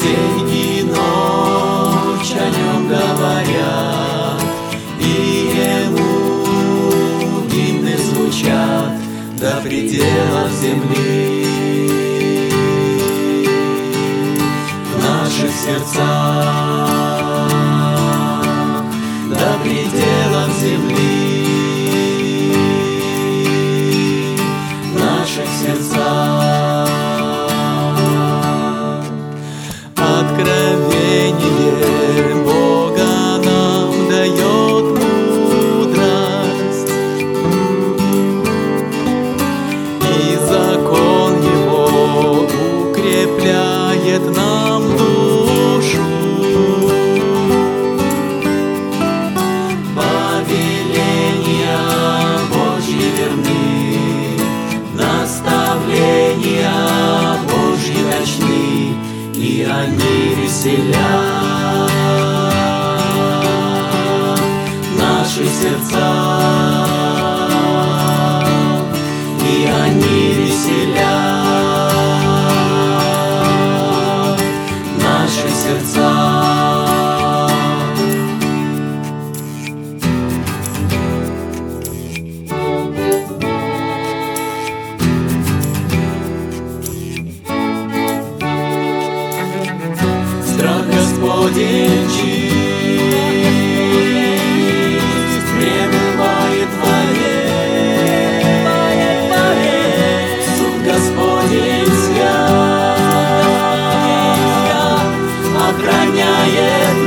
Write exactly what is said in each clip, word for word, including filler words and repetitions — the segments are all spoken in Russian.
день и ночь о нем говорят, и ему гимны звучат до пределов земли. В наших сердцах до пределов земли, в наших сердцах. Откровение Бога нам дает мудрость, и закон Его укрепляет нам душу. Повеления Божьи верны, наставления Божьи точны, и они веселят наши сердца, и они веселят наши сердца. Страх Господень чист, пребывает вовек. Суд Господень свят, охраняет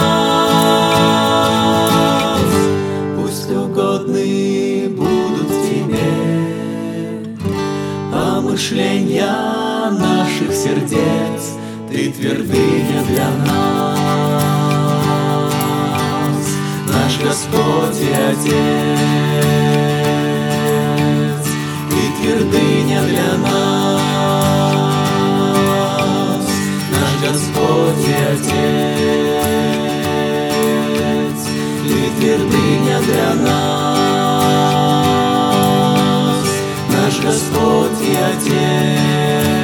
нас. Пусть угодны будут Тебе помышления наших сердец, Ты твердыня для нас, наш Господь и Отец. Ты твердыня для нас, наш Господь и Отец. Ты твердыня для нас, наш Господь и Отец.